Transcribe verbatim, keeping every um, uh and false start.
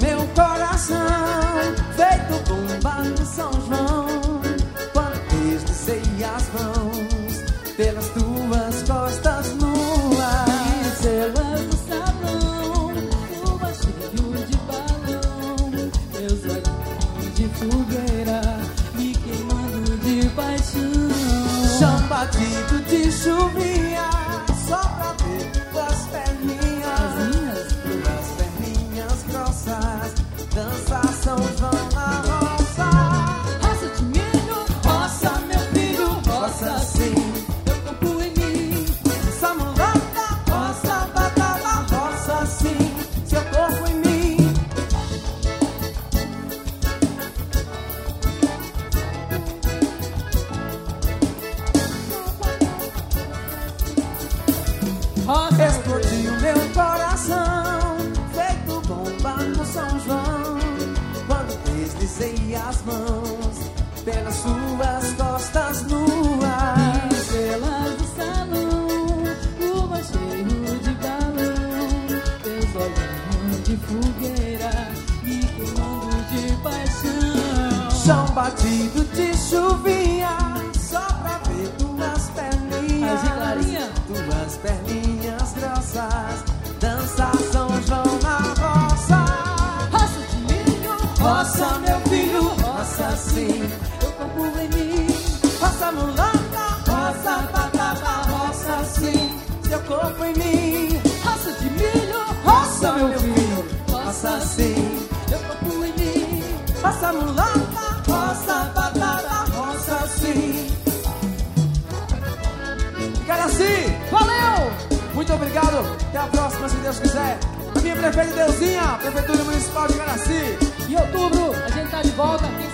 meu coração, feito bomba no São João. Quando deslizei as mãos pelas tuas costas nuas, estrelas no salão, uma cheio de balão, meus olhinhos de fogueira me queimando de paixão. chão batido de chuvinha, só pra ver tuas perninhas, tuas perninhas grossas, dançar São João na roça. Roça de milho, roça meu filho, roça sim, eu campo em mim. Roça mulata, roça batata, roça sim, seu corpo em mim. roça Explodiu meu coração, feito bomba no São João. Quando deslizei as mãos pelas suas costas nuas, estrelas do salão, uma cheio de balão, teus olhinhos de fogueira me queimando de paixão. chão batido de chuvinha, só pra ver tuas perninhas, As de Clarinha. tuas perninhas grossas, dançar São João na roça. Roça de milho, Roça, meu filho, roça sim, eu campo em mim. roça mulata, roça batata, roça sim, seu corpo em mim. Roça de milho, Roça, meu filho, roça sim, eu campo em mim. roça mulata, roça batata, roça sim. Caraci, Valeu! muito obrigado, até a próxima se Deus quiser. A minha preferida Deusinha, Prefeitura Municipal de Caraci. Em outubro a gente tá de volta. Quem